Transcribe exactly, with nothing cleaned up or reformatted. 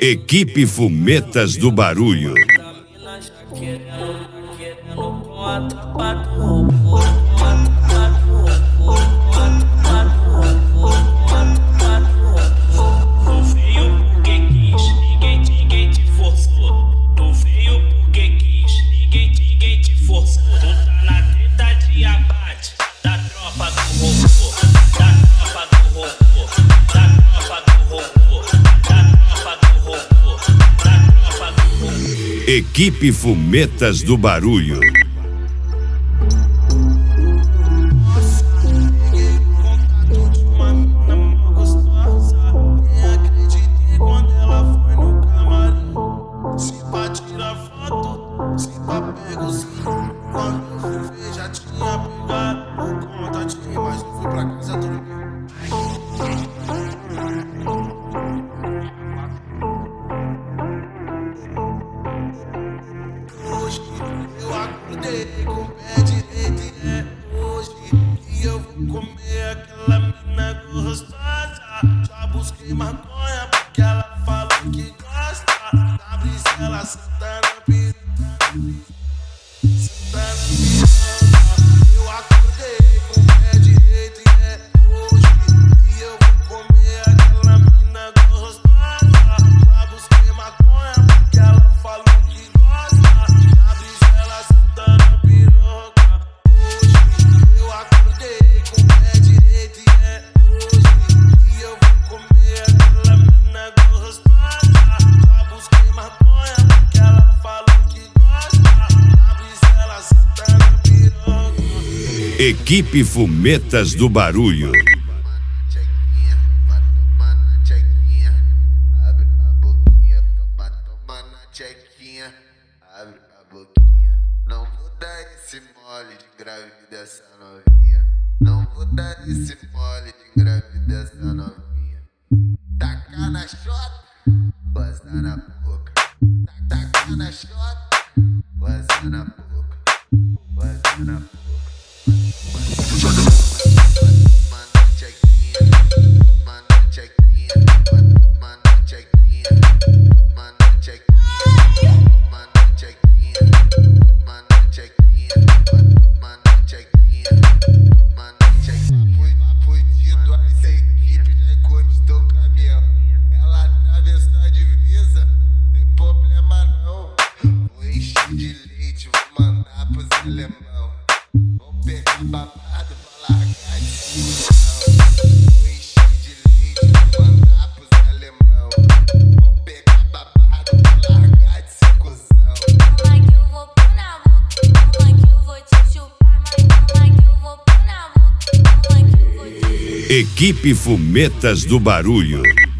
Equipe Fumetas do Barulho. Equipe Fumetas do Barulho. Eu acordei com o pé direito e é hoje que eu vou comer aquela mina gostosa. Já busquei maconha porque ela falou que gosta da brisa, ela senta na piroca, senta na piroca. Eu acordei com o pé direito e é hoje que eu vou comer aquela mina gostosa. Já busquei maconha porque ela falou que Equipe Fumetas do Barulho. Abre a boquinha, toma, toma na chequinha. Abre a boquinha. Não vou dar esse mole de engravida essa novinha. Não vou dar esse mole de engravida essa novinha. Taca na chota, goza na boca. Taca na chota, goza na boca. Goza na boca. Vou pegar babado pra largar de cuzão. Vou encher de leite, vou mandar pros alemão. Vou pegar babado pra largar de cuzão. Calma que eu vou pôr na boca, calma que eu vou te chupar. Calma que eu vou pôr na boca, calma que eu vou te chupar. Equipe Fumetas do Barulho.